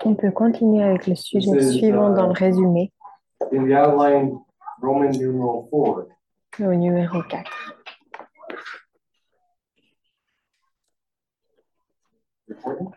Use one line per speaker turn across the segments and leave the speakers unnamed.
On peut continuer avec le sujet
This is
suivant dans le résumé,
in the outline, Roman numeral 4.
au numéro 4.
Recording?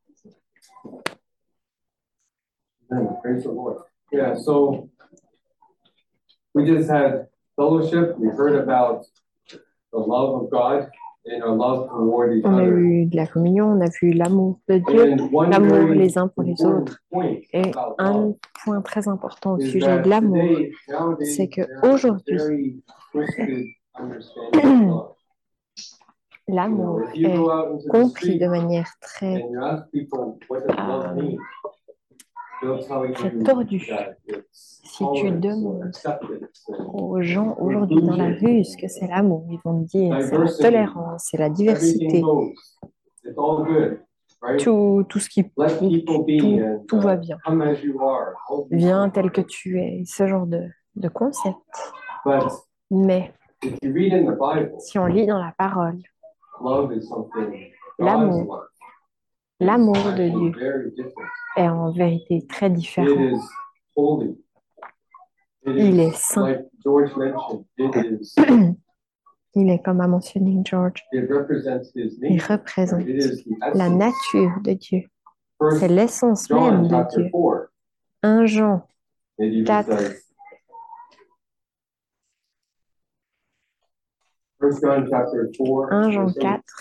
Amen. Praise the Lord. Yeah, so we just had fellowship. We heard about the love of God and our love toward each
On a
other.
eu de la communion, on a vu l'amour de Dieu,
And one
l'amour
very
les uns pour les
important
autres.
point
Et
about
un
love
point très important au
is
sujet
that
de l'amour,
today, nowadays,
c'est que
there is a
aujourd'hui,
very twisted understanding of love.
l'amour
If you
est
go out into the
compris
street
de manière très,
and you ask people what does love mean, they'll tell
très
you
tordue.
that it's
Si tu
tolerance or
demandes
acceptance and
aux gens aujourd'hui dans la rue ce que c'est l'amour, ils vont te dire c'est la
diversity.
tolérance, c'est la
Everything
diversité,
goes. It's all good, right?
tout ce qui
Let people be and
tout va bien.
come as you are. All these
Viens
things.
tel que tu es, ce genre de concept.
But
Mais
if you read in the Bible,
si on lit dans la parole,
love is something
L'amour.
God's love is
l'amour de
actually
Dieu
very different.
est en vérité très
It
différent.
is holy. It
Il
is,
est saint.
like George mentioned,
Il est, comme a mentionné George,
it represents his
il
nature.
représente
It is the
la
essence.
nature de Dieu.
First
C'est l'essence
John
même de
chapter
Dieu.
4,
1 Jean
it even
4,
says, First John chapter 4,
1 Jean
verse 8.
4,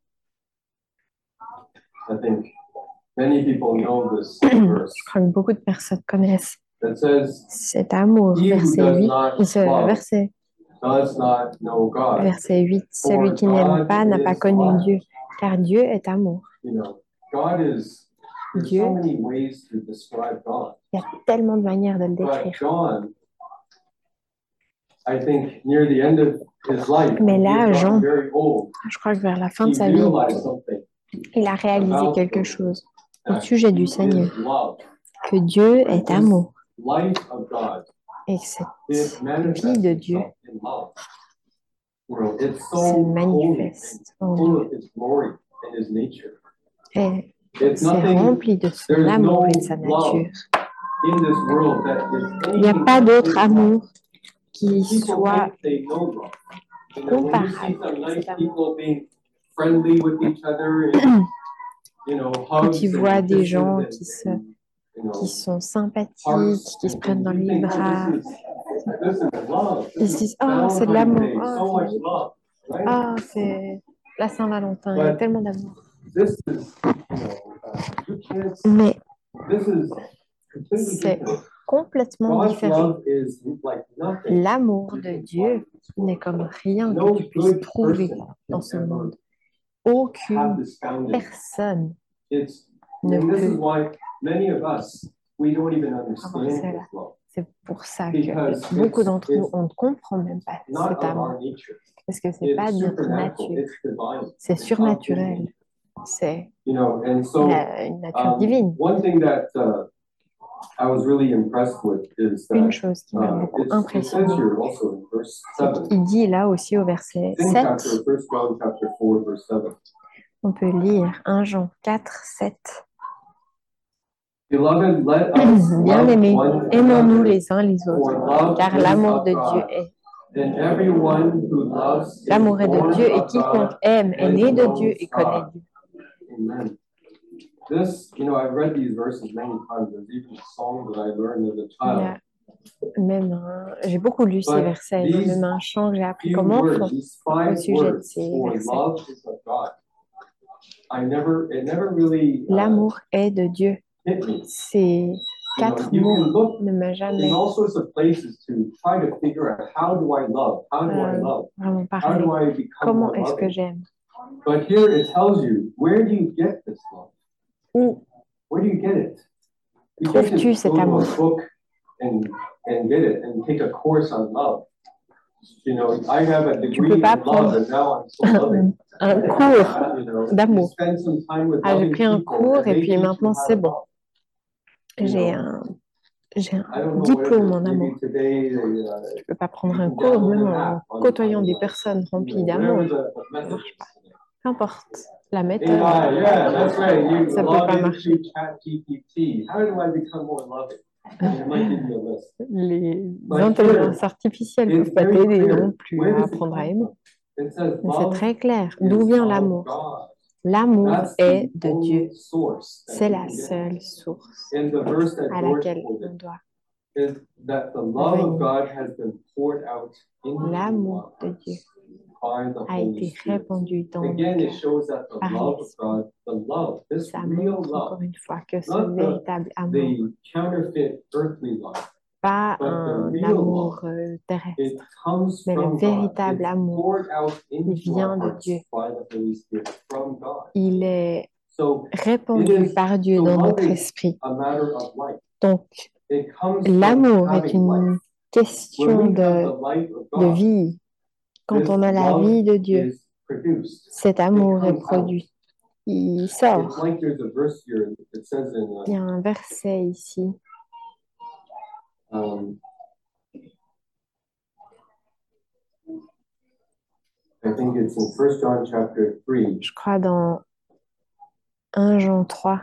I think many people know this
je
verse
crois que beaucoup de personnes connaissent
that says,
cet amour.
He who
Verset
does
8,
not
ce
love
verset,
does not know God.
verset 8, celui qui n'aime pas n'a pas connu Dieu, car Dieu est amour.
You know, God is, there's
Dieu.
so many ways to describe God.
Il y a tellement de manières de le
But
décrire.
John, I think near the end of his life,
Mais
when he
là,
had gotten
Jean,
very old,
je crois que vers la fin de
he
sa vie,
realized something
il a réalisé
about
quelque
him,
chose au
that
sujet
he
du
is
Seigneur,
love.
que Dieu est
This
amour
life of God,
et que cette
it
vie
manifests
de Dieu
itself in love. You know, it's
se
so holy
manifeste
and
en
full
Dieu.
of His glory and His nature.
Et
It's
c'est
nothing
rempli de son
there's
amour
no
et de sa
love
nature.
in this world that is
Il n'y a
anything
pas
like
d'autre
His love.
amour qui
People
soit
think they know love. You know, when you see
comparable
some
à
nice
cet amour.
people being friendly with each other and, you know,
Quand
hugs
il
and
voit des
kisses
gens
and,
qui
you know,
sont sympathiques,
hearts,
qui se
and
prennent dans
you
les
think,
bras,
oh, this is love.
ils
This
se
is
disent « Oh, c'est de
Valentine's
l'amour,
Day, so much love, right?
c'est la Saint-Valentin, il y a
But
tellement d'amour.
this is, you know, you can't,
Mais
this is completely
c'est
different.
complètement
God's
différent.
love is like nothing.
L'amour de Dieu n'est comme rien
No
que tu puisses
good
trouver
person
dans
can
ce
ever
monde.
have
Aucune
this founded.
personne
It's,
ne
and this is
peut
why many of us, we don't even
avoir
understand
cela.
this love.
C'est pour ça
Because
que beaucoup d'entre nous,
it's
on ne comprend même pas
not
cet
of
amour.
our nature.
Parce que c'est pas
It's
de notre
supernatural.
nature.
It's divine.
C'est
It's
surnaturel.
authentic.
C'est
You know, and so
une nature divine.
one thing that I was really impressed with is
Une
that
chose qui m'a beaucoup
it says
impressionné,
here also in verse
c'est
7.
qu'il dit là aussi au verset
Same
7,
chapter, 1 John chapter 4, verse 7.
on peut lire 1 Jean 4, 7.
Beloved, let us love
Bien-aimés,
one
aimons-nous
another,
les uns les
for
autres,
love
car
is
l'amour
of
de Dieu
God.
est.
And everyone who loves is
L'amour est de
born
Dieu et
of
quiconque
God
aime est
and
né de
knows
Dieu et connaît
God.
Dieu.
Amen. This, you know, I've read these verses many times. There's even a song that I learned as a
Il y
child.
a même j'ai beaucoup lu ces
But
versets, il y a
these
même un chant que j'ai appris
few
comme enfant
words, these
au
5
sujet de
words
ces
for
versets.
love is of God. It never really
L'amour est de Dieu.
hit me.
Ces
You know,
4
you can
mots
look
ne m'ont
in
jamais
all sorts of places to try to figure out how do I love? How do I love?
vraiment
How
parlé.
do I become
Comment
more
est-ce que
loving?
j'aime?
But here it tells you, where do you get this love?
Où
Where do you get it? You can't
trouves-tu
just
cet
go to
amour?
a book and get it and take a course on love. You know, I have a degree in
pas
love
prendre
and now I'm so loving.
un cours
You know,
d'amour.
you spend some time with
Ah, j'ai
loving
pris un
people
cours
and
et
they
puis
teach you
maintenant
how
c'est
to
bon.
love. You
J'ai
know, I
un
don't know what it
diplôme
is.
en amour.
Maybe today
Je ne peux pas prendre
you
un
can
cours
download
même
an
en
app on
côtoyant des
love.
personnes
You
remplies
know,
d'amour.
whatever the
Ça
message
marche
is
pas.
today.
Peu importe la méthode,
AI, yeah, that's right. You
ça peut
log
pas
into
marcher.
ChatGPT. How do I become more loving? And it might give you a list.
Les
But
intelligences
here,
artificielles ne
it's
peuvent pas
very
t'aider
clear.
non plus
Where
à
does it
apprendre à
come
aimer.
from? It says
Mais c'est
love
très clair.
is
D'où vient
of
l'amour?
God.
L'amour
That's
est
the
de Dieu.
only source that
C'est
you
la
can get.
seule source
And the verse that
à
George
laquelle on
quoted
doit
is that the love of
venir.
God has been poured out into
L'amour de Dieu
by the
a
Holy
été
Spirit.
répandu dans nos
Again, it
cœurs
shows that the
par
love of
l'Esprit.
God, the love, this
Ça
real
montre
love,
encore une fois que ce
not
véritable amour,
the counterfeit earthly love,
pas
but the
un
real
amour
love, it
terrestre,
comes
mais le
from God.
véritable
It's
amour,
poured out
il
into
vient
our
de
hearts
Dieu.
by the Holy Spirit from God.
Il est
So it
répandu
is,
par Dieu
so
dans
love
notre
is
esprit.
a matter of life.
Donc,
It comes from
l'amour est
having life.
une
When
question
we have
de
the life of
de
God,
vie. Quand
this
on a la
love
vie de Dieu,
is produced.
cet amour est
comes out.
produit. Il
It's
sort.
like there's a verse here that says in
Il y a un verset ici.
I think it's in 1 John chapter 3.
Je crois dans 1 Jean 3.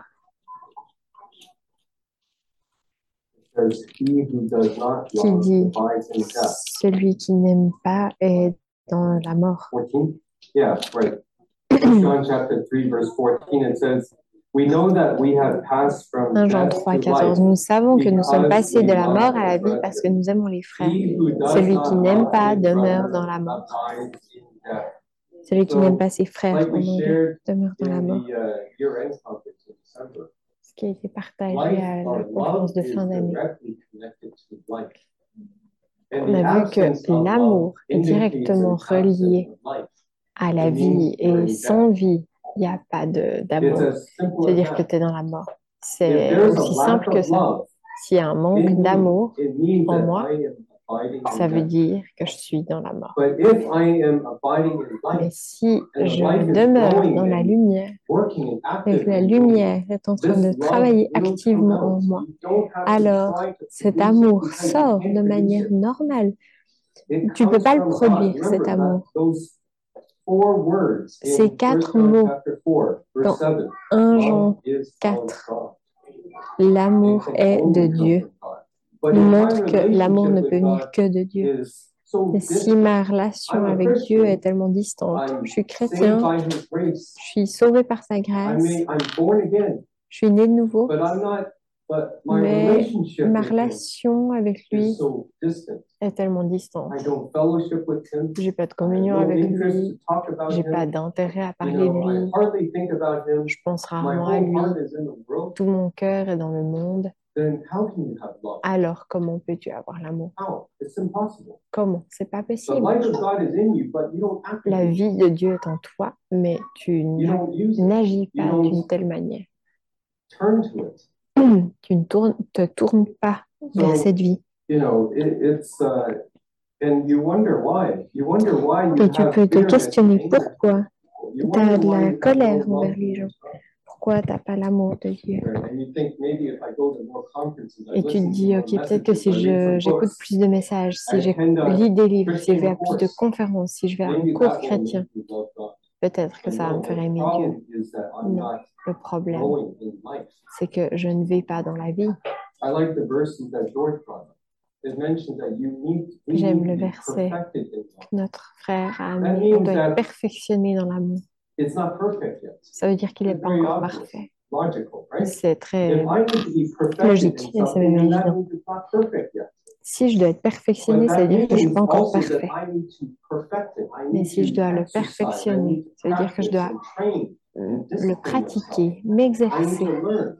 It says, he who does not
Qui
love
dit
abides in death.
celui qui n'aime pas est dans la mort.
14? Yeah, right. 1 John chapter 3 verse 14, it says, we know that we have passed from
1 Jean
death
3,
to life
14. Nous savons que nous sommes
because
passés
we
de la
love
mort à la
our
vie
brethren.
parce que nous aimons les frères.
He who does
Celui
not
qui n'aime
love
pas
his
demeure
brother
dans la mort.
abides in death.
Celui qui n'aime pas ses frères
Like
en
we
anglais
shared
demeure dans la
in
mort.
the year-end conference in December,
Ce qui a été partagé
life
à
or
la conférence
love
de
is
fin d'année.
directly connected to life. And
On
the
a vu que
absence of
l'amour
love
est
indicates
directement
an absence
relié
of life.
à la
It means
vie
you're in
et sans vie, il n'y a pas
It's
d'amour.
as simple as
C'est-à-dire que
that.
tu es dans la mort.
If
C'est
there's a
aussi
lack
simple que
of
ça.
love
S'il y a un manque
in me,
d'amour
it means
en
that
moi,
I am abiding in
ça veut
death.
dire que je suis dans la mort.
But if I am abiding in
Mais
life,
si
and the
je
life is
demeure
growing
dans la
and
lumière
working and
et
active
que la
in me,
lumière est en train
this
de
love
travailler
will come
activement en
out.
moi,
You don't have to
alors
try to
cet
produce it
amour
because you
sort
can't
de
produce
manière
it.
normale.
It
Tu ne peux
comes
pas le
from God.
produire,
Remember
cet
that
amour.
those 4 words
Ces
in 1
quatre
John
mots
chapter 4,
dans
verse 7.
1 Jean
Love is of
4,
God.
l'amour
It can
est de
only come
Dieu,
from God. But
nous
if my
montre que l'amour ne
relationship
peut
with
venir
God
que de Dieu.
is so
Et si
distant,
ma relation
I'm a
avec Dieu
Christian,
est tellement distante,
I'm
je suis
saved
chrétien,
by His grace,
je suis sauvé par sa grâce,
I'm born again,
je suis né de nouveau,
but my
mais
relationship
ma
with Him
relation avec lui
is so distant.
est tellement distante.
I don't fellowship with Him.
J'ai pas de
I have
communion
no
avec
interest
lui,
to talk about
j'ai pas
Him.
d'intérêt à
You
parler de
know, I
lui,
hardly think about Him.
je pense
My
rarement à
whole
lui,
heart is in the world.
tout mon cœur est dans le monde.
Then how can you have love?
Alors comment peux-tu avoir l'amour?
How? It's impossible.
Comment? C'est pas
The
possible.
life of God is in you, but you don't
La
activate it.
vie de Dieu est en toi, mais tu
You don't use it.
n'agis
You
pas
don't
d'une telle manière.
turn to it.
Tu ne te tournes pas vers
So,
cette vie.
you know, it's and you wonder why. You wonder why you
Et tu
have
peux te
bitterness and
questionner
anger.
pourquoi
You
tu as
wonder
de
why
la
you have
colère
no love
envers les gens.
for God.
Pourquoi tu n'as pas l'amour de Dieu?
And you think maybe if I go to more conferences, I
Et tu te
listen to
dis,
more
ok, peut-être que si
messages, I read some
j'écoute
books,
plus de messages, si
I
je
attend a
lis des livres, si je vais à
Christian
plus de
course,
conférences, si je vais à un
maybe
cours
that will
chrétien,
make me love God.
peut-être que
And
ça va
no,
me faire
the
aimer Dieu.
problem is that I'm
Non,
not
le problème,
growing in life.
c'est que je ne vais pas dans la vie.
I like the verses that George brought up. It mentions that we
J'aime
need
le
to be
verset
perfected in love.
que notre frère a
That
amené. On
means
doit être
that
perfectionné dans l'amour.
it's not perfect yet.
Ça veut dire qu'il n'est
It's
pas
very
encore
obvious,
parfait.
logical, right?
C'est
If
très
I need to be perfected
logique
in
et c'est même
something, then that
évident.
means it's not perfect yet.
Si je dois être perfectionné,
But
ça veut
that
dire que je ne suis
means
pas encore
also that
parfait.
I need to perfect it. I
Mais
need
si je
to
dois le
exercise. I
perfectionner,
need to
ça veut dire que je
practice
dois
and train and
le
discipline myself.
pratiquer,
I need
m'exercer,
to learn,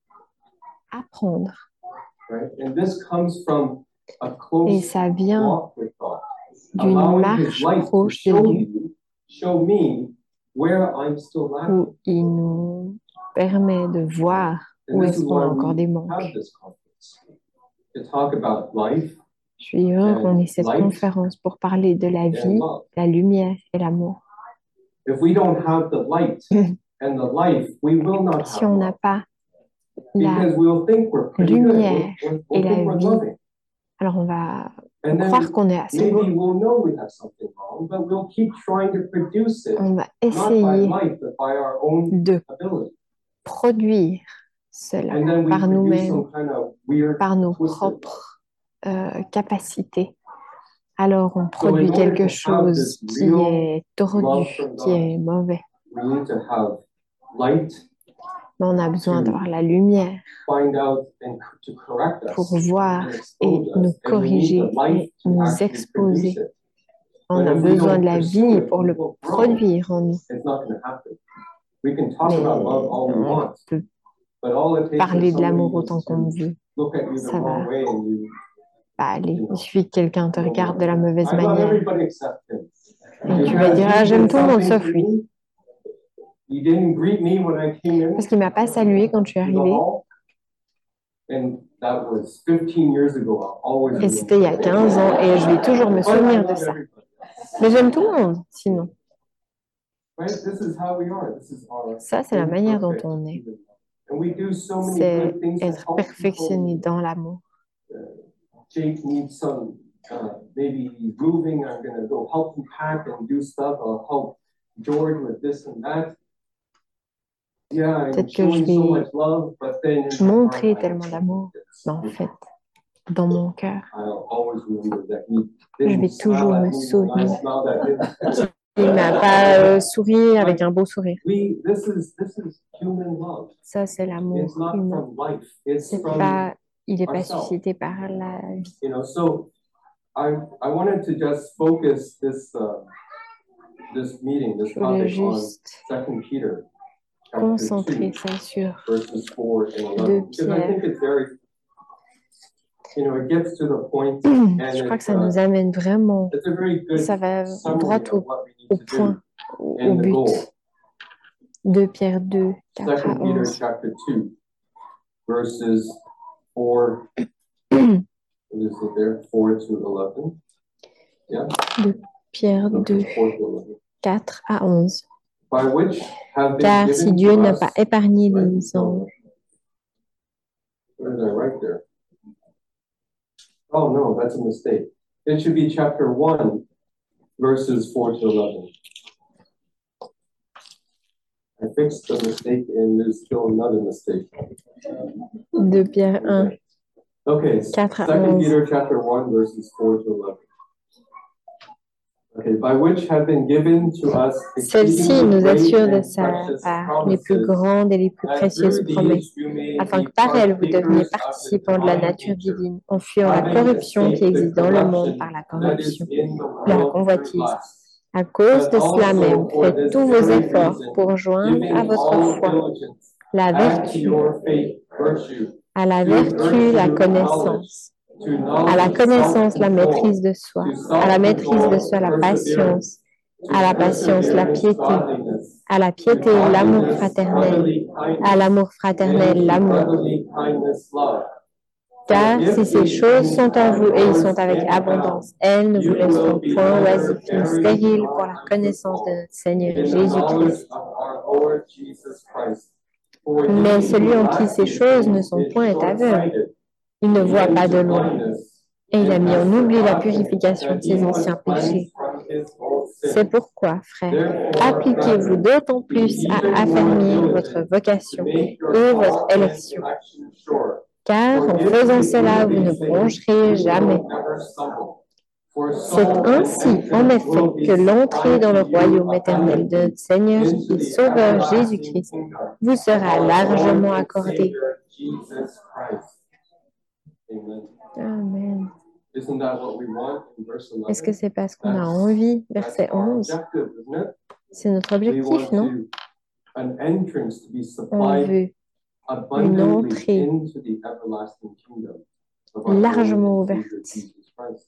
apprendre.
right? And this comes from a
Et
close
ça vient
walk with God.
d'une
Allowing
marche
His light to
proche de Dieu,
show me where I'm still lacking.
où il nous permet de voir
And
où
this
est-ce
is
qu'on a
why
encore des
we
manques.
have this conference. To talk about life
Je suis heureux qu'on ait cette
light
conférence pour parler de la
and
vie,
love.
la lumière et l'amour.
If we don't have the light and the life, we will not
Si
have
on n'a
love.
pas la
Because we'll think we're pretty good.
lumière
We'll
et la
think we're
vie,
loving.
alors on va
And
croire
then
qu'on est assez beau.
maybe we'll know we have something wrong, but we'll keep trying to produce it,
On va
not by
essayer
might, but by our own
de
ability.
produire cela
And then we
par
produce
nous-mêmes,
some kind of weird,
par nos
twisted love.
propres capacités. Alors on
So in
produit
order
quelque
to have
chose
this
qui
real
est tordu,
love from
qui est
God,
mauvais.
we need to have light
Mais on a besoin d'avoir la lumière
find out and to correct us
pour voir
and
et
expose
nous
us. And we need
corriger
the light
et
to
nous
actually
exposer.
produce it.
On
But
a
if we
besoin
don't
de la
pursue
vie
it,
pour
we
le
won't grow.
produire en nous.
It's not going to happen. We can talk
Mais
about love all we
on
want,
peut
but all it takes
parler
is
de l'amour
somebody
autant qu'on
to
veut.
look at you the
Ça
wrong
va
way and you
pas aller. Il suffit que quelqu'un te regarde de la mauvaise
I love
manière
everybody except him.
et tu vas dire ah, j'aime tout le monde sauf lui.
You didn't greet me when I came in
Parce qu'il m'a pas salué quand je suis
to the
arrivée.
hall. And that was 15 years ago. I'll always
Et c'était il y a 15 ans et je vais toujours me souvenir de ça. Mais j'aime tout le monde, sinon. Ça, c'est la manière dont on est. C'est être perfectionné dans l'amour.
Jake needs some, maybe he's moving. I'm going to go help him pack and do stuff. I'll help George with this and that. Yeah, I'm
Peut-être que je
showing so much
vais
love, but then in my
montrer
heart,
tellement d'amour, mais en fait, dans mon cœur,
I'll always remember that he
je
didn't
vais
smile
toujours
at
me
me when I
souvenir.
smiled at him.
Il m'a pas souri avec un beau sourire.
This is human love.
Ça, c'est l'amour
It's not
humain.
from life. It's
C'est
from
pas, il n'est pas
ourselves.
suscité par la vie.
You know, so I wanted to just focus this meeting, this
Je voulais
topic on
juste
2 Peter, chapter
concentrer
2,
ça sur
verses 4 and 11.
2
Because I
Pierre.
think it's very, you know, it gets to the point, and
Je crois que ça nous amène vraiment,
it's a very good
ça va droit
summary of what we
au
need to do
point, au
and the
but.
goal.
2 Pierre 2, 4 à
2 Peter
11.
chapter 2, verses 4, what is it there? 4 to 11. Yeah?
2 Pierre
Okay,
2,
4 to 11.
4 à 11.
By which have been
Car
given
si Dieu
to
n'a
us,
pas épargné
right?
les anges,
What did I write there? Oh, no, that's a mistake. It should be chapter 1, verses 4 to 11. I fixed the mistake and there's still another mistake.
2 Pierre 1,
Okay,
4 à
2
11.
Peter chapter 1, verses 4 to 11. Okay, by which have been given to us
Celle-ci nous assure de
and
sa
precious
part les plus
promises,
grandes et les plus
that
précieuses
through these
promesses,
you may
afin
be
que par elles vous deveniez
partakers of the
participants de la
divine
nature
nature,
divine, en fuyant la
having
corruption qui
escaped the
existe dans le monde
corruption
par la
that is
corruption
in the
de la
world through
convoitise.
lust.
À cause
But
de cela
also
même,
for
faites
this
tous vos
very
efforts
reason,
pour joindre
giving
à votre
all
foi
diligence,
la
add to
vertu,
your faith virtue,
à la
to
vertu la
virtue
connaissance,
to
à la
knowledge
connaissance la
self-control,
maîtrise de soi,
to
à la maîtrise de soi la
self-control
patience,
to
à la patience la
perseverance,
piété,
godliness,
à la
to
piété l'amour
godliness,
fraternel,
brotherly
à
kindness,
l'amour
and
fraternel
to
l'amour.
brotherly kindness love.
Car
For
si
if
ces
these
choses
things
sont en vous et ils sont
abundance
avec
anyhow,
abondance, elles ne vous
you will
laisseront
be
point
neither
oisifs ni
very
stériles
nor
pour la connaissance de
unfruitful
notre Seigneur
in the knowledge
Jésus-Christ.
of our Lord Jesus Christ. For
Mais
he
celui en qui
who
ces
lacks
choses ne
in
sont
is
point est aveugle.
short-sighted,
Il ne voit pas de
into
loin.
blindness,
Et il a
and
mis
has
en oubli la
forgotten
purification de
that he
ses
was
anciens péchés.
cleansed from his old
C'est
sins.
pourquoi, frères,
Therefore,
appliquez-vous
brethren,
d'autant
be
plus à
even more
affermir votre
diligent to
vocation
make your
et votre
call and
élection.
election sure.
Car
For
en
if
faisant
you
cela,
do
vous ne
these things,
broncherez
you
jamais.
will never stumble. For
C'est
so an
ainsi, en
entrance
effet,
will be
que l'entrée dans le
supplied to you
royaume éternel de notre Seigneur
into
et
the
Sauveur
everlasting
Jésus-Christ
kingdom
vous
of
sera
our
largement
Lord and
accordée.
Savior Jesus Christ. Amen.
Amen.
Isn't that what we want in verse
Est-ce que
11?
c'est parce qu'on a envie, verset
That's our
11?
objective, isn't it?
C'est notre
We
objectif,
want
non?
an entrance to be
On
supplied
veut une
abundantly
entrée
into the everlasting kingdom of our Lord
largement
and Savior
ouverte
Jesus Christ.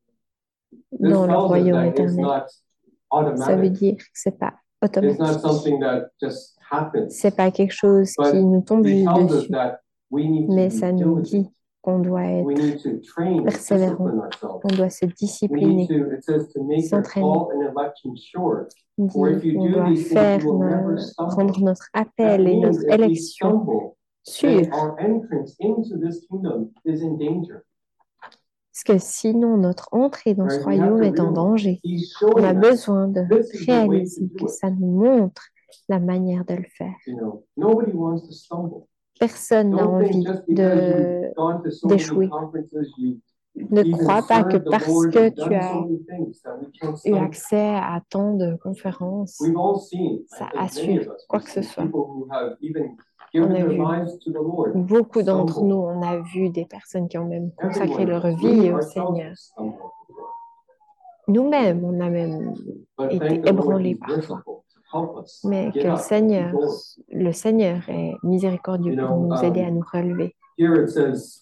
This
dans le
tells us
royaume
that it's
éternel.
not
Ça veut
automatic.
dire que c'est pas
It's not
automatique.
something that just happens.
C'est pas quelque chose
But
qui nous tombe
it
juste
tells us
dessus.
that we need to
Mais
be
ça nous dit
diligent.
qu'on doit
We
être
need to train and
persévérant,
discipline ourselves.
qu'on doit se
We need
discipliner,
to, it says to make your
s'entraîner.
call and election sure.
Il
For if
dit
you
qu'on
do
doit
these things,
faire
you will never stumble.
rendre notre
That
appel et
means
notre
if we
élection
stumble,
sûre.
then our entrance into this kingdom is in danger.
Parce que sinon, notre entrée dans ce
Right? We have
royaume
to
est en
realize
danger.
he's
On a
showing us
besoin de
this is the way to
réaliser
do
que
it.
ça nous montre la manière de le faire.
You know, nobody wants to stumble.
Personne n'a
Don't think
envie
just because
de
you've gone to so many
d'échouer.
conferences, you've
Ne
even
crois pas que
served the
parce
Lord,
que
you've
tu
done
as
so many things that we can't
eu
stumble.
accès à tant de conférences,
We've all seen, I
ça
think many
assure
of us,
quoi
we've
que ce
seen
soit.
people who have even
On
given
a
their
vu
lives to the Lord
beaucoup d'entre nous,
stumble.
on a vu des personnes qui ont même consacré
Everyone
leur
does.
vie
We
au
ourselves
Seigneur.
have stumbled before.
Nous-mêmes, on a même
But
été
thank the Lord
ébranlés
he's
parfois.
merciful to help us
Mais
get
que
up and keep going.
Le Seigneur est miséricordieux
You
pour
know,
nous aider à nous relever.
Here it says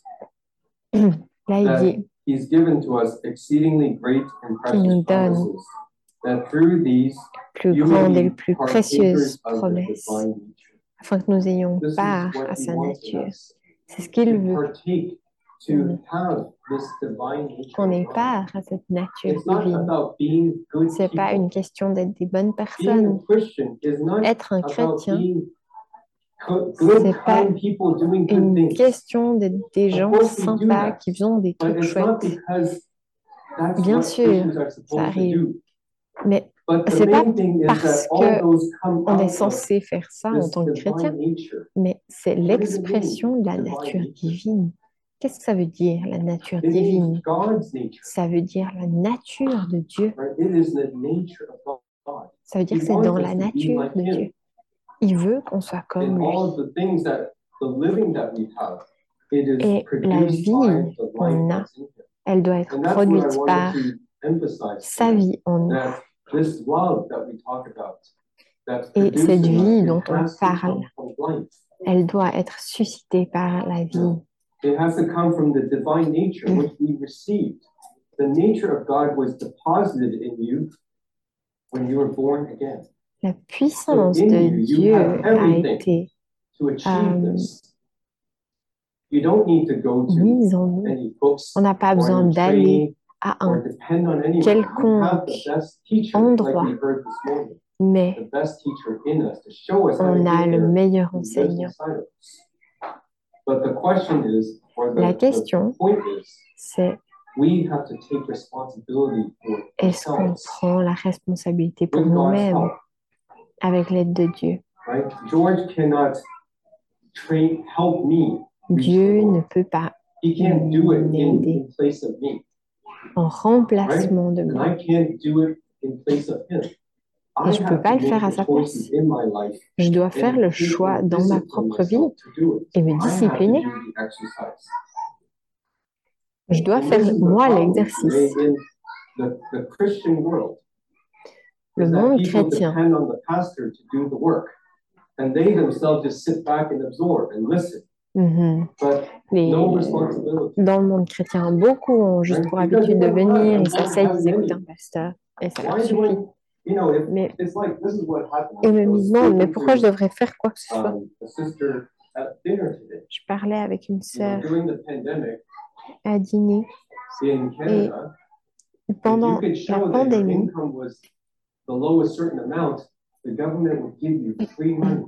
Là, il
that
dit
he's given to us exceedingly great and
qu'il nous
precious
donne
promises, that through these
plus
you
grandes
may
et
be
les plus
partakers
précieuses
of the
promesses,
divine nature.
afin que nous ayons
This is
part
what
à
he
sa
wants in
nature.
us,
C'est ce qu'il
to
veut,
partake, to have this divine nature.
qu'on ait
of God.
part à cette nature
It's not
divine.
about being good
C'est pas
people.
une question d'être des bonnes
Being a
personnes.
Christian is not
Être un
about
chrétien,
being good,
c'est pas
kind people doing good
une
things.
question d'être des
Of
gens
course we do
sympas
that,
qui font des
but
trucs
it's not
chouettes.
because that's
Bien
what
sûr,
Christians are
ça
supposed to
arrive.
do.
Mais
But the
c'est pas
main thing is
parce
that all
que
those come
on est
out of
censé faire ça en
this
tant que chrétien,
divine nature.
mais c'est
What does it
l'expression
mean,
de la
divine
nature
nature?
divine. Qu'est-ce que ça veut dire, la nature
It
divine?
means God's nature.
Ça veut dire la nature de Dieu.
Right? It is the nature of God.
Ça veut dire
He
que c'est
wants
dans
us
la
to be
nature
like
de
him.
Dieu. Il veut qu'on soit comme
And
lui.
all of the things that the living that we have, it is
Et la
produced
vie
by the life
qu'on a,
that's in him.
elle doit être
And that's what I
produite
wanted
par
to emphasize
sa
tonight,
vie en nous.
that this love that we talk about, that's
Et
produced
cette
in us,
vie
it
dont on
has to
parle,
come from life.
elle doit être suscitée par la vie.
It has to come from the divine nature which we received. The nature of God was deposited in you when you were born again.
La puissance
So in
de
you, you
Dieu
have
a
everything
été
to achieve this. You don't need to go to
mise en nous.
any books
On n'a pas
or
besoin
any
d'aller
training
à
or
un
depend on anyone. You
quelconque
have the best teacher, like
endroit,
we heard this morning.
mais
The best teacher in us to show us how to
on a
get
le
there.
meilleur
He lives
enseignant.
inside of us. But the question is, or
La
the
question,
point is,
c'est
we have to take responsibility for
est-ce qu'on
ourselves
prend la responsabilité pour
with God's
nous-mêmes
help,
avec l'aide de Dieu?
right? George cannot help me reach the
Dieu ne
Lord.
peut pas
He can't do it
m'aider
in place of me,
en
right?
remplacement de
And
moi.
I can't do it in place of him.
Et
I
je ne peux
have
pas
to
le faire à
make the
sa
choices
place.
in my life
Je dois faire
and
le
take
choix
and
dans ma
discipline
propre vie
myself to do it.
et me
I have to
discipliner.
do the exercise.
Je dois
And this
faire
is the
moi
problem
l'exercice.
today in the Christian world.
Le
Is that
monde
people
chrétien,
depend on the pastor to do the work, and they themselves just sit back and absorb and listen, but
les-
no responsibility.
dans le monde chrétien, beaucoup ont juste
Right?
pour
Because
habitude de
you know what?
venir,
I
ils s'asseyent,
don't
ils
have
écoutent
any.
un pasteur et ça leur
Why do
suffit.
I, you know,
Mais
it's like this is what happened.
et
I
me
was
demandent, mais
speaking
pourquoi je
to
devrais faire quoi que ce soit?
a sister at dinner today.
Je parlais avec une
You know,
sœur
during the pandemic
à dîner
in Canada, if you
pendant
could
la
show that your
pandémie.
income was below a certain amount, the government would give you free money.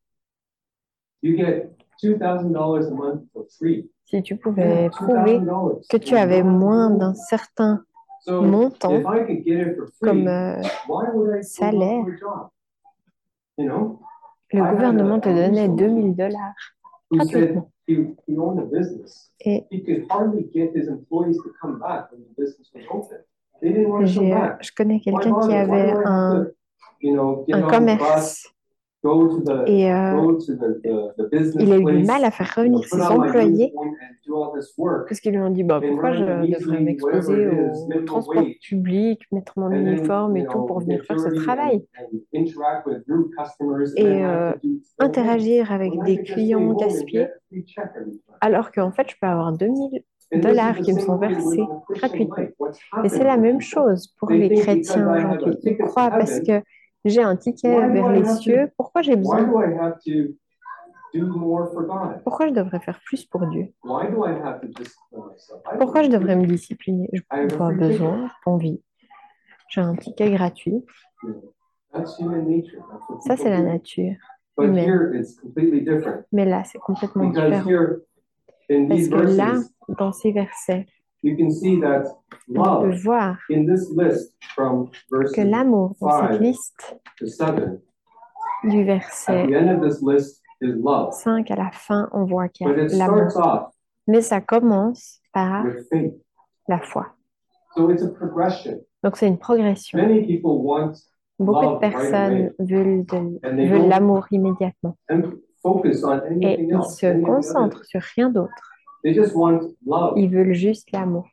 You get $2,000 a month for free.
Si tu
Yeah,
pouvais prouver
$2,000.
que tu avais moins d'un certain
So
montant
if I could get it for
comme
free, why would I go
salaire,
for a job? You know,
le
I had
gouvernement te
a
donnait
recent
2000 dollars
who said
gratuitement.
he owned a business.
Et
He could hardly get his employees to come back when the business was open. They didn't want to come back.
je connais
Why
quelqu'un qui
bother? Why
avait
do I have to, you know, get
un
on the bus,
commerce
go to the
et
business
il a eu du
place,
mal à faire
you know,
revenir
put
ses
on my
employés
uniform and do all this work,
parce qu'ils lui ont dit bah,
and
pourquoi je
earn an
devrais
easy,
m'exposer
whatever it is,
au
minimum
transport
wage,
public, mettre mon
and then,
uniforme
you
et tout
know,
pour venir
get
faire ce
dirty
travail
and interact with rude customers, and
et
then have to do their work.
interagir avec
When I
des
could just stay
clients
home and
gaspillés
get a free check every time.
alors qu'en fait je peux avoir 2000
And this
dollars
is the
qui me
same
sont
way with
versés
the Christian
gratuitement.
life. What's
Et c'est
happened
la
to
même
people?
chose pour
They
les
think
chrétiens
because I have a
aujourd'hui. Ils
ticket to
croient parce
heaven,
que j'ai un ticket
why do
vers
I
les
have to-
cieux, pourquoi j'ai
why
besoin,
do I have to do more for God?
pourquoi je devrais faire plus pour Dieu?
Why do I have to discipline myself? I
Pourquoi je
don't
devrais me
agree.
discipliner? Je
I have
n'ai
a
pas
free
besoin, j'ai pas envie. J'ai un ticket gratuit.
That's human nature. That's what
Ça, c'est la
people do.
nature
But
humaine.
here it's completely different.
Mais là, c'est complètement
Because
différent.
here in
Parce
these
que là,
verses,
dans ces versets,
you can see that
On peut
love
voir
in this list from verses
que l'amour dans cette
5
liste
to 7,
du
at
verset
the end of this list is love.
5 à la fin, on voit qu'il y
But
a
it
l'amour.
starts off
Mais ça commence par
with faith.
la foi.
So it's a progression.
Donc c'est une progression.
Many people want
Beaucoup de
love right
personnes
away
veulent l'amour immédiatement
and focus on
et
anything
ils
else.
se
any of the other.
concentrent sur rien d'autre.
They just want love.
Ils veulent juste l'amour.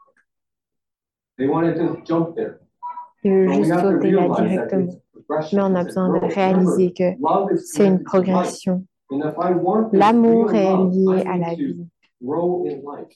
They want to just jump there.
Ils veulent
But we
juste
have to
sauter là
realize that
directement.
it's a progression.
Mais on a
It's a
besoin de
growth.
réaliser que
Remember, love is
c'est une
connected to life.
progression.
And if I want this
L'amour
real
est
love,
lié
I
à la
need to
vie.
grow in life.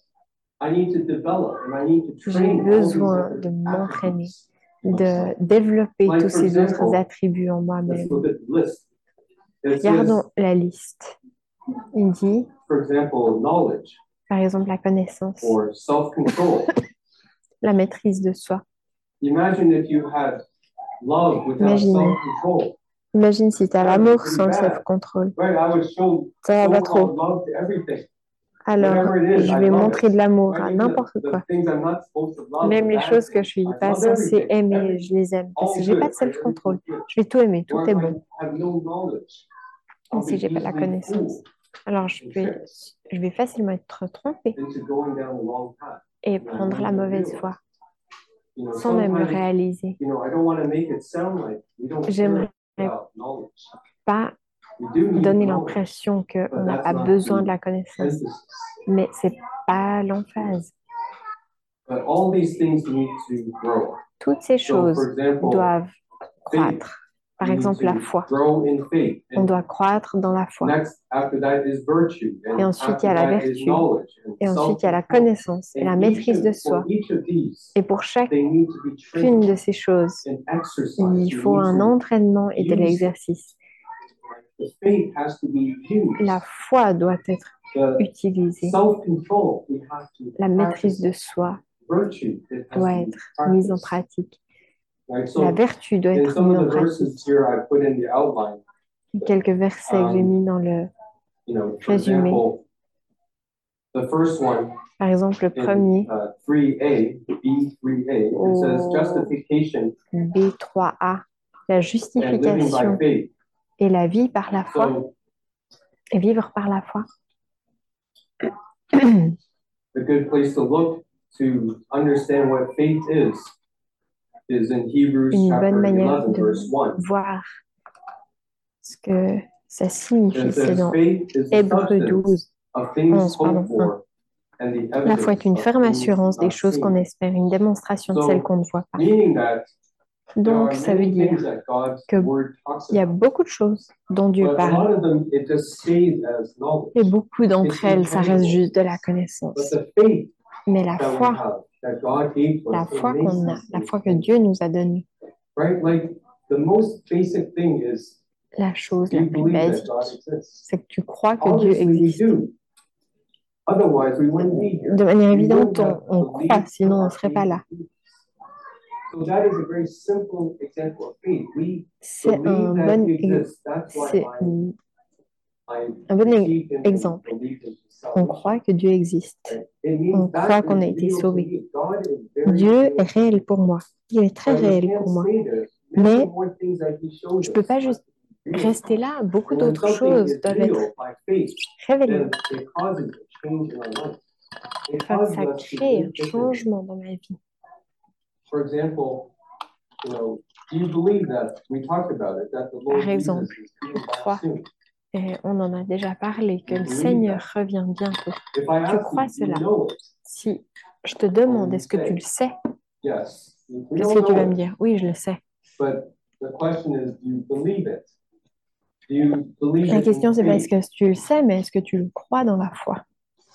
I need to develop and I need to
J'ai
train all these
besoin
other
de m'entraîner,
attributes in myself.
de développer
Like,
tous
for
ces autres
example,
attributs en
Let's
moi-même.
look at the list. It says,
Regardons la liste. Il dit,
for example, knowledge
par exemple, la connaissance,
or self-control.
la maîtrise de soi.
Imagine if you had love without
Imagine.
self-control.
Imagine si tu as l'amour sans le self-contrôle.
Right? I would show
Ça va pas
out
trop.
love to everything.
Alors,
Whatever it is,
je
I
vais
love
montrer
it.
de l'amour à
Right? Even
n'importe
the
quoi.
things I'm not supposed to love,
Même
the
les
bad
choses que
things,
je suis
I
pas
love
censée
everything.
aimer,
Everything.
je les aime. Parce que
All
j'ai pas
good,
de self-control.
everything's good.
Je vais tout aimer, tout
Or
est
if
bon.
I have no knowledge,
Mais
I'll
si
be
j'ai pas la
easily
connaissance,
fooled
alors je vais facilement être trompée
into going down the wrong path.
et prendre la mauvaise voie
You know,
sans même le
sometimes,
réaliser.
you know, I don't want to make it sound like we don't
J'aimerais
care about knowledge.
pas
We do need
donner
knowledge,
l'impression qu'on
but
n'a
that's
pas
not
besoin de
the
la connaissance,
emphasis.
mais c'est pas l'emphase.
But all these things need to grow.
Toutes ces
So,
choses
for example,
doivent
faith,
croître. Par
we need
exemple, la
to
foi.
grow in faith.
On
And
doit croître dans la foi.
next, after that is virtue. And
Et ensuite, il
after
y a la
that is
vertu.
knowledge and
Et ensuite, il y a la
self-control.
connaissance et la
And
maîtrise de
for
soi.
each of these,
Et pour
they
chacune
need to be trained
de ces choses,
and exercised.
il
You
faut
need
un
to-
entraînement et de l'exercice.
The faith has to be used.
La foi doit être
The
utilisée.
self-control, we have to
La maîtrise de
practice.
soi
Virtue, it has
doit
to be
être mise en
practiced.
pratique.
Right?
La
So,
vertu doit
in
être
some
mise
of
en
the verses
pratique.
here I put in the outline,
Quelques versets que j'ai mis dans le...
you know, for
Résumé.
example, the first one
Par exemple, le
in
premier,
3a, B3a, it says
Oh.
justification
B3a, la
and living by
justification
faith.
et la vie par la foi,
So
et vivre par la foi.
a good place to look to understand what faith is in Hebrews
Une bonne
chapter
manière
11,
de
verse 1.
voir ce que ça signifie,
It
c'est
says
dans
faith is the
Hébreux
substance
12.
of things
11, pardon,
hoped for and the
La foi est une
evidence
ferme
of things
assurance des
not
choses qu'on
seen.
espère, une démonstration de
So,
celles qu'on ne voit pas.
Meaning that there
Donc,
are
ça veut
many
dire
things that God's
que
word talks
il y a
about.
beaucoup de choses dont Dieu
But a
parle,
lot of them, it just stays as knowledge.
et beaucoup d'entre elles, ça reste juste de la
But
connaissance.
the faith
Mais la
that we
foi,
have, that God gave to
la
us, it
foi
makes
qu'on a,
us
la foi que Dieu nous a donnée,
right? Like the most basic thing is
la chose
do
la
you
plus
believe that
basique,
God exists?
c'est que tu crois que Dieu
Obviously we
existe.
do. Otherwise we wouldn't be here.
De manière
We
évidente,
wouldn't have
on
believed
croit, sinon on ne
our
serait pas
faith
là.
in Jesus. So that is a very simple example of faith. We
C'est
believe
un
that
bon,
He exists. That's why
c'est
I
un bon
received Him and
exemple.
believed in His
On
salvation.
croit que Dieu existe.
It means
On
that
croit qu'on a
is
été
real to
sauvé.
me. God is very
Dieu
real.
est réel pour moi. Il est très
But we
réel
can't
pour moi.
stay there.
Mais
Many more things that He shows
je ne peux
us
pas
have
juste
to be real.
rester là. Beaucoup
And when
d'autres
something
choses
is
doivent
real
être
by faith,
révélées.
then it causes a change in our life. It
Ça
causes us to
crée
live
un
differently.
changement dans ma vie.
For example, you know, do you believe that we talked about it, that the Lord
Par exemple,
Jesus is coming back
3.
soon?
Et on en a déjà parlé, que le Seigneur revient bientôt.
If I
Tu
ask
crois
you, do you
cela?
know it?
Si je te demande, est-ce que tu le sais?
Yes. We
Qu'est-ce
don't
que tu vas
know
me
it,
dire? Oui, je le sais.
but the question is, do you believe it? Do you believe
La
it
question,
in
c'est pas est-ce
faith?
que tu le sais, mais est-ce que tu le crois dans la foi?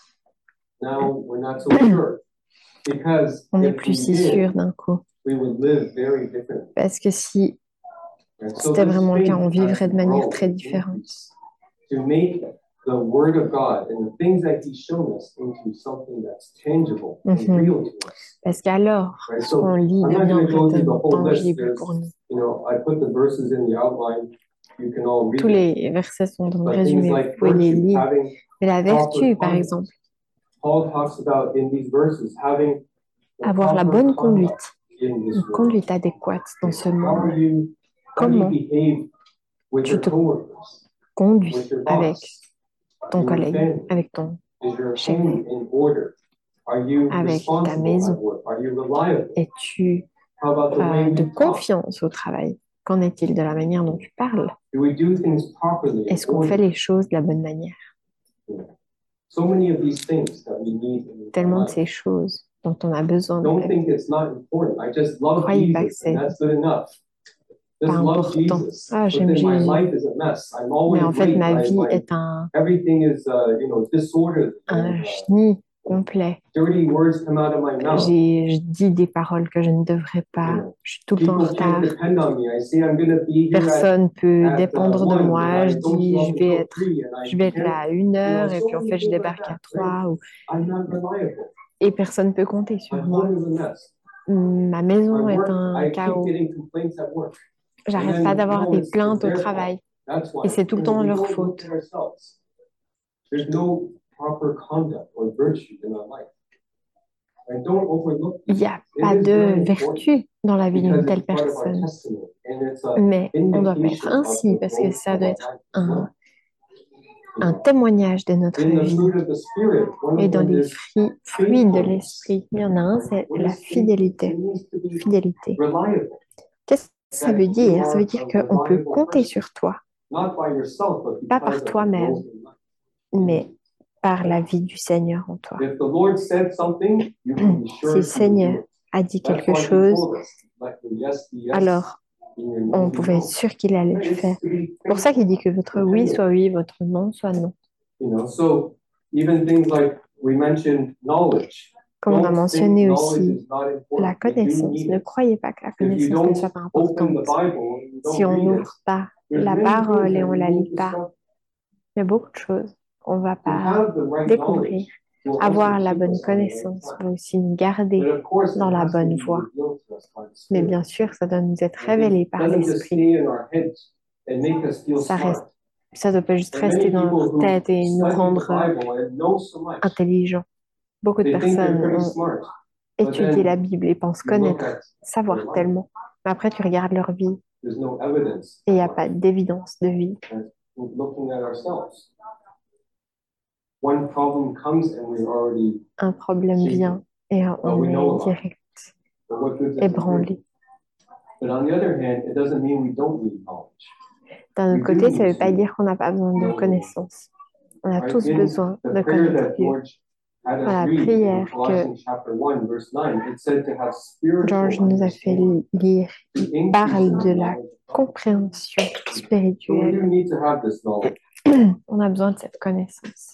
Now we're not so sure because
On n'est
if
plus
we
si
did,
sûr d'un coup.
we would live very differently.
Parce que si
And so
c'était
this
vraiment le cas,
faith
on
has
vivrait
to
de manière
grow
très
and
différente.
increase to make the Word of God and the things that He's shown us into something that's tangible and
Mhm.
real to us.
Parce qu'alors,
Right?
ce
So
qu'on lit
I'm not going to go
deviendrait
through the whole list.
tangible
There's,
pour nous.
you know, I put the verses in the outline. You can all read
Tous
it.
les versets sont dans le
But things
résumé, vous
like
pouvez les
virtue,
lire.
having
Mais la
proper
vertu, par
conduct,
exemple,
Paul talks about in these verses having the
avoir la
proper
bonne
conduct
conduite,
in this
une
world.
conduite adéquate dans ce
How
monde.
do you
Comment
behave with
tu
your
te
coworkers,
conduis
with your
avec
boss,
ton
in your
collègue,
family?
avec ton
Is your
chef,
home in order? Are you
avec ta
responsible at
maison?
work? Are you reliable?
Es-tu
How about the way
de
we talk?
confiance au travail? Qu'en est-il de la manière dont tu parles?
Do we do things properly?
Est-ce qu'on fait les choses de la bonne manière?
So many of these things that we need in
Tellement
our
de
life.
ces choses dont on a besoin dans
Don't
la vie.
think it's not important. I just love
Croyez pas que
Jesus and
c'est
that's good enough.
pas
Just love
important.
Jesus.
Ah,
But
j'aime
then my
Jésus.
life is a mess. I'm
Mais
always
en fait,
late.
ma vie
I,
est un
everything is, disordered. And,
chenil complet.
dirty words come out of my mouth.
Je dis des paroles que je ne devrais pas. Je suis tout le temps en
People can't
retard.
depend on me. I say I'm going to be here
Personne ne peut
at
dépendre de
1,
moi.
and
Je
I don't
dis,
show up
je
until
vais
3, and I
être là à 1 heure et
so
puis en
many
fait, je
things like
débarque à
that,
3
I'm not reliable.
et personne ne peut compter sur
My
moi.
home is a mess.
Ma maison
My
est
work,
un
I keep
chaos.
getting complaints at work.
J'arrête pas d'avoir des plaintes au travail
That's why.
et c'est tout le temps
We
leur
don't
faute.
look at ourselves. There's no proper conduct or virtue in our life. And don't overlook
Il
this.
n'y a
It
pas
is
de
very important
vertu dans la vie d'une
because
telle
it's part of our
personne.
testimony, and it's a
Mais on doit pas être
indication of
ainsi
the
parce que
growth
ça
of
doit
our
être
life as well.
un témoignage de notre
In the
vie.
fruit of the Spirit, one
Et
of
dans
them
les
is
fruits de l'esprit, il y en a un, c'est
what
la
is faith?
fidélité.
It means to be
Fidélité.
reliable,
Qu'est-ce que ça veut dire? Ça veut dire qu'on peut compter sur toi,
not by yourself, but
pas
because
par
of the
toi-même,
growth in life.
mais par la vie du Seigneur en toi.
If the Lord said something, you can be
Si
sure
le
He will do
Seigneur
it.
a dit
That's
quelque
why He
chose,
told us, let the yes be yes,
alors
and your no
on
be
pouvait
no.
être sûr qu'il allait le
It's
faire.
to be
C'est pour ça qu'il dit que votre oui soit oui, votre non soit non.
So even things like we mentioned knowledge.
Comme on a
Don't think
mentionné
knowledge
aussi
is not important.
la
We do
connaissance.
need
Ne
it.
croyez pas que la
If you
connaissance ne
don't
soit pas
open the
importante.
Bible and you
Si
don't
on
read it,
n'ouvre pas
there's
la
many
parole
things
et
that
on
we
la
need
lit
to
pas,
stop.
il y a beaucoup de choses qu'on ne va
To
pas
have the right
découvrir.
knowledge will
Avoir
also
la
keep
bonne
us on the right
connaissance
track.
va aussi nous garder
But of course, it
dans la
has to
bonne
be
voie.
revealed to us by the
Mais
Spirit.
bien sûr, ça doit nous être
It
révélé par
doesn't just
l'Esprit.
stay in our heads and make us feel
Ça reste,
smart.
ça ne doit pas juste
And many
rester dans
people
notre
who
tête et nous
study the
rendre
Bible and know so much,
intelligents. Beaucoup de
they think they're
personnes
pretty
ont
smart. But
étudié
then
la Bible et pensent
you look
connaître,
at their
savoir
life,
tellement. Mais après, tu regardes leur vie
there's no evidence
et il n'y a
of
pas d'évidence de vie.
we're looking at ourselves. One problem comes and we're already,
Un problème vient et on est direct
but what good does it do?
ébranlé.
But on the other hand, it doesn't mean we don't need knowledge.
D'un autre côté, ça ne veut pas dire qu'on n'a pas besoin de connaissances. On a
Right?
tous
In
besoin
the
de
prayer
connaître
that
Dieu.
George had
Dans la
us read in
prière que
Colossians chapter 1, verse 9, it said to have spiritual
Georges nous a fait
understanding,
lire,
to
il
increase
parle
in
de
the
la
knowledge of God.
compréhension
So we do
spirituelle.
need to have this knowledge.
On a besoin de cette connaissance.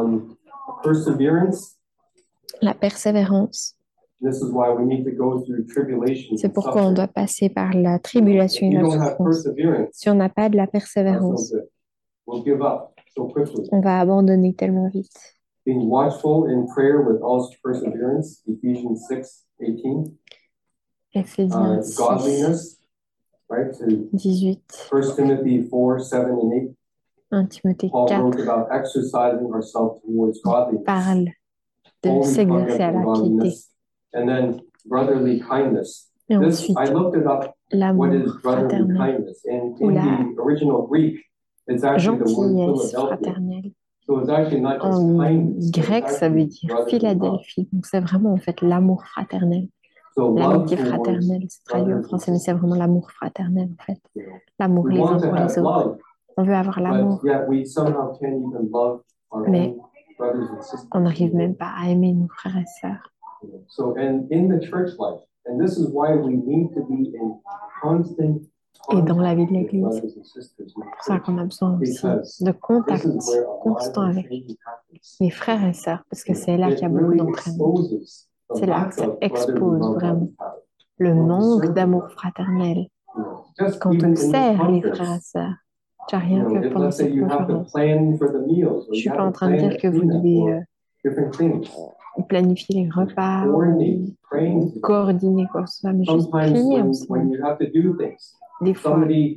Perseverance.
La persévérance,
This is why we need to go through tribulations
c'est
and
pourquoi on
suffering.
doit passer par la tribulation
If
et
you
la
don't have
souffrance.
perseverance,
Si on n'a pas de la
that's no
persévérance,
good. We'll give up so quickly.
on va abandonner tellement vite.
Being watchful in prayer with all perseverance, Ephesians 6:18.
Éphésiens 6,
Godliness, right? To
18,
1 Timothy 4:7 and 8.
1 Timothée
Paul wrote
4
about exercising ourselves towards godliness,
parle de
holy
s'exercer
conduct
à
and
la piété.
godliness, and then brotherly kindness.
Et
This,
ensuite,
I looked it up. What is
l'amour
brotherly
fraternel,
kindness? And
ou
in
la
the original Greek, it's actually the word
gentillesse
Philadelphia.
fraternelle.
So it's actually not just
En
kindness. but it's
grec, ça veut
actually
dire
brotherly love.
Philadelphie. Donc, c'est vraiment en fait l'amour fraternel.
So love
L'amitié
towards
fraternelle, c'est traduit en
brothers and
français, mais c'est
sisters.
vraiment l'amour fraternel en fait.
You know,
L'amour
we
les
want
uns
to
pour
have
les autres.
love,
On veut avoir l'amour,
but yet we somehow can't even love our
mais
own brothers and sisters.
on n'arrive même pas à aimer nos frères et sœurs.
So, and in the church life, and this is why we need to be in constant
Et dans la vie de
with
l'Église,
brothers and sisters in
c'est pour
the
ça
church.
qu'on a besoin aussi
Because
de contact
this is where a lot
constant
of the
avec
change happens.
les frères et sœurs, parce que c'est là
It
qu'il y a beaucoup
really
d'entraînement.
exposes the
C'est là
lack
que ça
of brotherly
expose
love that
vraiment
we have.
le
Well,
manque
serve
d'amour
them.
fraternel.
You know, just
Quand
even
on
in this
sert les frères et
conference,
sœurs, tu n'as
you
rien
know,
que pendant
let's say
cette
you have to
conférence.
plan for the meals,
Je
or
ne suis
you
pas
have
en
to
train de
plan
dire
a
que vous
cleanup,
devez
or different things.
planifier les repas
Coordinate,
ou
praying together.
coordonner quoi que ce soit, mais juste
Sometimes
prier
when
ensemble.
you have to do things,
Des fois,
somebody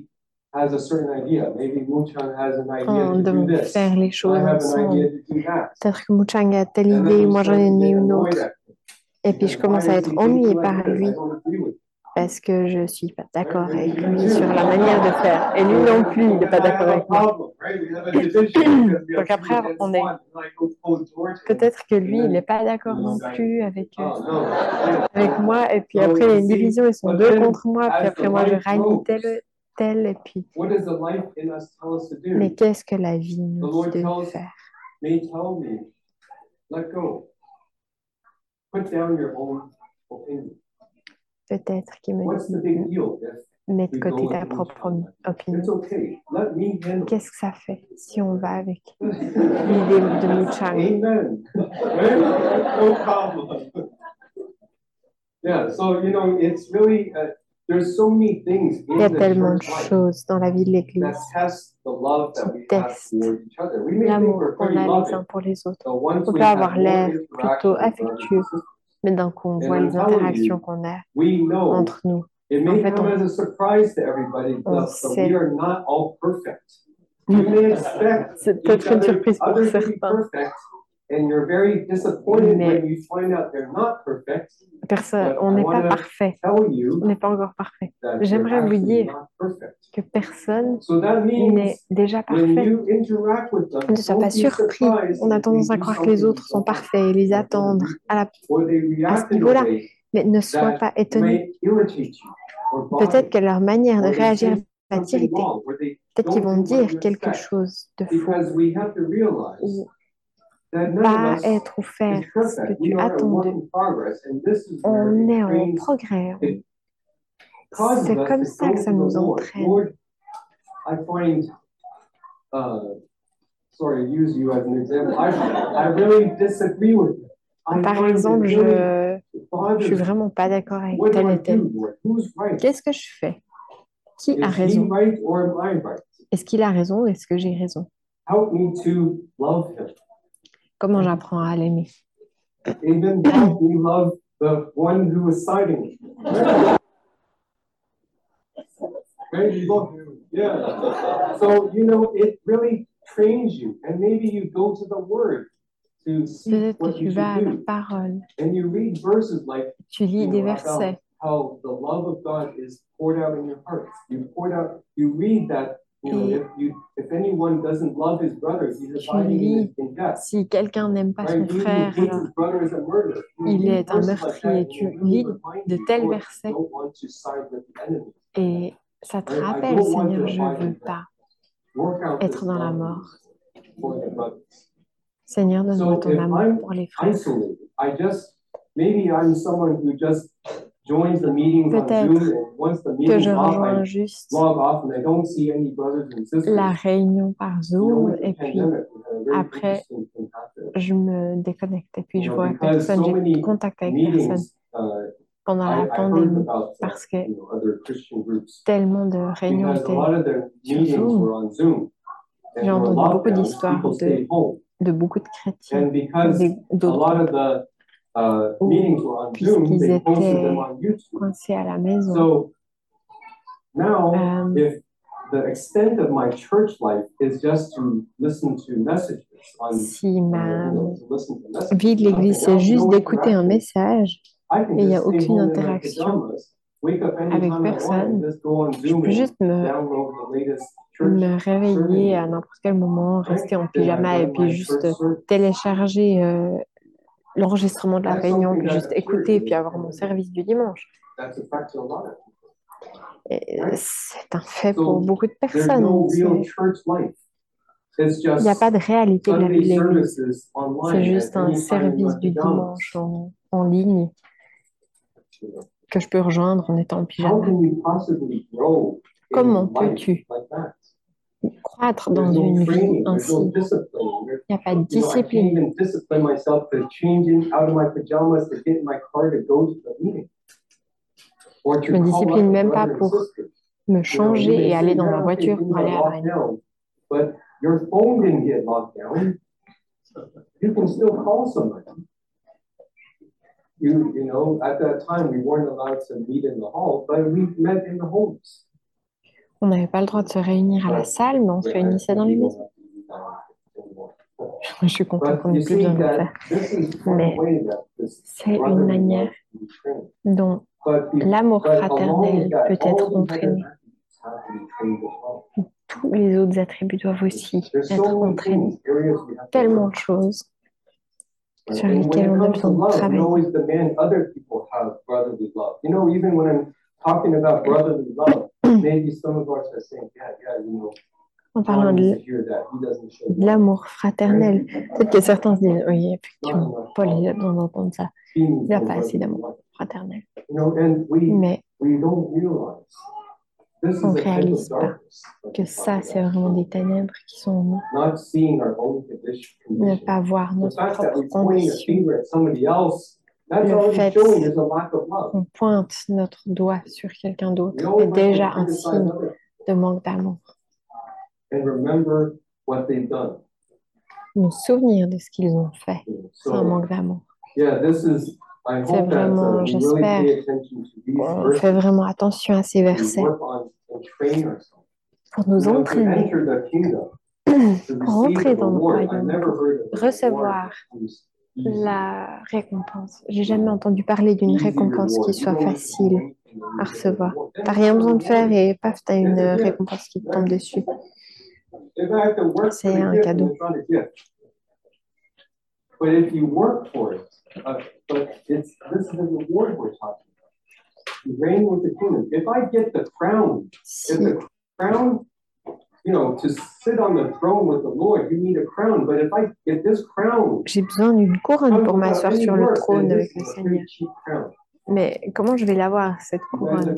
has a certain idea. Maybe Wu-Chang has an idea
Quand
to
nous
do
devons
this.
faire les
I
choses
have an
ensemble.
idea to do that.
Peut-être que Mouchang a telle
And then
idée,
we
moi j'en
start
ai
to get
une
annoyed
autre.
at him.
Et puis je
Because
commence
why
à
is
être
he
ennuyée
thinking
par
like this?
lui
I don't agree with it.
parce que je suis pas d'accord
Right?
avec
Maybe
lui
you
sur
too.
la manière de faire. Et lui non plus, il n'est pas
I
d'accord
have a
avec moi.
problem, right? We have a division because we are
Donc
two
après,
against
on est
one. Like, oh, George, and
peut-être que lui, il
then
n'est pas d'accord
you
non
decide,
plus avec,
oh no, right?
avec moi. Et puis
So
après, il y a
you
une
see,
division, ils sont
but
deux
then
contre moi. Puis
as the
après, moi, je
life
rallie
grows,
tel. Et puis,
what does the life in us tell us to
mais
do?
qu'est-ce que la vie
The
nous
Lord
dit de
tells
faire?
may tell me, let go. Put down your own opinion.
Peut-être qu'il me
What's the big deal if
met de
we go
côté
with
ta
the
propre
Wu-Chang? It's
opinion.
okay. Let me handle it.
Qu'est-ce que ça fait si on va avec l'idée de Mouchang?
Amen. Right? No problem. Yeah, so you know, it's really there's so many things
Il y a
in the
tellement de
church life
choses dans la vie de
that
l'Église
test the love that we
qui
have
testent
towards each other. We may think
l'amour
we're
qu'on
pretty
a les
loving,
uns pour les autres.
so once
On
we
peut
have
avoir
more
l'air
interaction
plutôt
with brothers and
affectueux,
sisters,
mais d'un coup, on
and
voit
I'm
les
telling
interactions
you,
qu'on a
we know
entre nous.
it
En
may
fait,
come as a surprise to everybody,
on
but we
sait.
are not all perfect. You may expect
C'est
each
peut-être une surprise pour
others to be
certains.
perfect, and you're very disappointed
Mais
when you find out they're not perfect.
Personne,
But
on
I
n'est pas
want to
parfait.
tell you
On n'est pas encore parfait.
that you're
J'aimerais vous
actually
dire
not perfect.
que personne
So that
n'est
means
déjà
when
parfait.
you interact with them,
Ne sois pas
don't be
surpris.
surprised
On a
if they
tendance à
do
croire que les
something
autres sont
you don't
parfaits et les
like
attendre
or they
à ce
react in a
niveau-là.
way
Mais ne sois pas
that
étonné.
may irritate you or bother
Peut-être
you,
que leur manière de
or they
réagir
say
va
something
t'irriter.
wrong, or they
Peut-être qu'ils
don't
vont
do what
dire
you
quelque
expect.
chose de faux
Because we have to realize
ou
that none of
pas
us
être ou faire
is
ce que
perfect.
tu
We are a
attends
work
d'eux.
in progress, and this is where
On
it
est en
trains,
progrès.
it causes
C'est
us
comme
to
ça
go
que ça
to the
nous
Lord.
entraîne.
Lord, I find, sorry, to use you as an example. I really disagree with it. I
Par
find it
exemple,
really
je suis
bothers me.
vraiment pas d'accord avec
What do
tel
I
et tel.
do, Lord? Who's right?
Qu'est-ce que je fais? Qui a
Is he
raison?
right or am I right?
Est-ce qu'il a raison ou est-ce que j'ai raison?
Help me to love him.
Comment j'apprends à l'aimer?
Even help me love the one who is siding me. Maybe both. Yeah. So, you know, it really trains you. And maybe you go to the word to see
Peut-être que
what
tu
you
vas à
should
la
do.
parole,
And you read verses like,
tu lis
you
des
know,
versets,
about how the love of God is poured out in your hearts. You read that, you know, if anyone doesn't love his brother, he's
tu
abiding
lis
in death.
si quelqu'un n'aime pas son
Right? He who
frère,
hates
alors
his brother is a murderer. You
il
read
est un
verses like
meurtrier.
that, and
Tu
it really
lis
reminds
de
you,
tels
Lord, I
versets
don't want to side with the enemy.
et ça te
Right? I
rappelle,
don't want
Seigneur,
to
je
abide
veux
in
pas
death. Work out
être
this
dans la
love
mort.
for the brothers.
Seigneur, donne-moi
So
ton
if
amour
I'm
pour les frères.
isolated, maybe I'm someone who just joins the meetings on
Peut-être
Zoom, and once the
que
meeting's
je
off,
rejoins
I
juste
log off and I don't see any brothers and sisters.
la réunion par
You know,
Zoom
with the
et puis
pandemic, we had a very
après,
interesting thing happen.
je me déconnecte et puis
You
je
know,
vois
because
personne,
so
j'ai
many
contact avec personne
meetings,
pendant la
I heard
pandémie
about
parce que
you know, other Christian groups
tellement de réunions
because a
étaient
lot of their
sur
meetings
Zoom.
were on Zoom, and
J'ai
there were
entendu beaucoup
lockdowns.
d'histoires
People stayed home,
de beaucoup de chrétiens,
and because a
d'autres
lot of the meetings were on Zoom,
puisqu'ils
they posted
étaient
them on YouTube.
coincés à la maison.
So now,
Euh,
if the extent of my church life is just to listen to messages on,
Si ma
to listen to messages,
vie de l'Église,
okay,
c'est
now
juste
no
d'écouter un
interaction.
message
I can
et il n'y a
just stay
aucune
home in my
interaction
pajamas, wake up
avec
anytime I want, and
personne,
just go on
je
Zoom
peux
and
juste
download the latest church
me réveiller à
sermon.
n'importe quel moment,
Right?
rester en
Then I
pyjama et
run
puis
my
juste
church service.
télécharger l'enregistrement de la
That's
réunion,
something
puis juste
that
écouter et
appears
puis
in
avoir mon
the
service du dimanche.
That's a fact to a lot of people.
Et
Right?
c'est un fait
So,
pour beaucoup de
There's
personnes.
no real
Il
church life. It's
n'y a
just
pas de réalité de la vie
Sunday
de l'Église.
services
C'est
online
juste
at
un
any time in
service
my
du
pajamas.
dimanche en ligne que je peux rejoindre en étant en
How
pyjama.
can you possibly grow
Comment
in life
peux-tu
like that?
croître
There's
dans
no
une vie
training, there's
ainsi?
no
Il
discipline.
n'y a pas de
You know, I can't
discipline.
even discipline myself to change out of my pajamas to get in my car to go to the meeting. Or
Je
to
me
call
discipline
up a
même pas
brother and
pour
sister.
me
You know, you
changer
may
et
say,
aller dans ma
yeah, okay,
voiture
things
pour
are
aller à la
locked
réunion.
down, but your phone didn't get locked down. You can still call somebody. You know, at that time we weren't allowed to meet in the hall, but we met in the homes.
On n'avait pas le droit de se réunir à la salle, mais on se réunissait dans les maisons. Je suis contente qu'on n'ait plus besoin de le faire. Mais c'est une manière dont l'amour fraternel peut être entraîné. Tous les autres attributs doivent aussi être entraînés. Tellement de choses sur lesquelles on a besoin de travailler. En parlant de l'amour fraternel, peut-être que certains se disent, oui, effectivement, Paul, il a besoin d'entendre ça. Il n'a pas assez d'amour fraternel. Mais on ne réalise pas que ça, c'est vraiment des ténèbres qui sont en nous. Ne pas voir notre propre condition. Le fait qu'on pointe notre doigt sur quelqu'un d'autre est déjà un signe de manque d'amour. Nous souvenir de ce qu'ils ont fait, c'est un manque d'amour. C'est vraiment, j'espère, qu'on fait vraiment attention à ces versets pour nous entraîner, pour entrer dans le royaume, pour recevoir la récompense. J'ai jamais entendu parler d'une récompense qui soit facile à recevoir. T'as rien besoin de faire et paf, t'as une récompense qui te tombe dessus. C'est un cadeau. But if you work for it, but this is the reward we're talking about. You reign with the kingdom. If I get the crown, if the crown, to sit on the throne with the Lord, you need a crown. But if I get this crown, j'ai besoin d'une couronne pour m'asseoir sur le trône avec le Seigneur. Mais comment je vais l'avoir, cette couronne?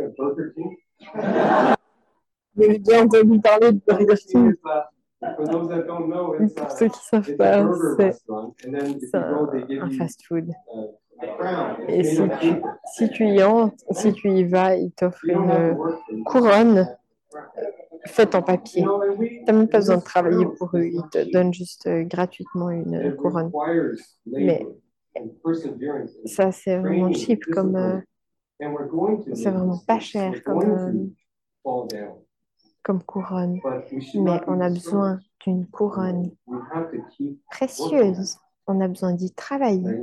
J'ai bien entendu parler de Burger King. Pour ceux qui ne savent pas, c'est un fast-food. Et si tu y vas, ils t'offrent une couronne faite en papier. Tu n'as même pas besoin de travailler pour eux. Ils te donnent juste gratuitement une couronne. Mais ça, c'est vraiment cheap, c'est vraiment pas cher comme couronne. Mais on a besoin d'une couronne précieuse. On a besoin d'y travailler.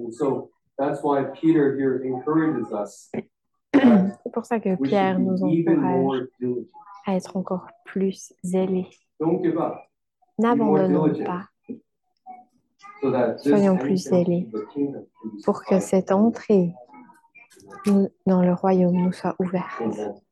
C'est pour ça que Pierre nous encourage à être encore plus zélés. N'abandonnons pas. Soyons plus zélés pour que cette entrée dans le royaume nous soit ouverte.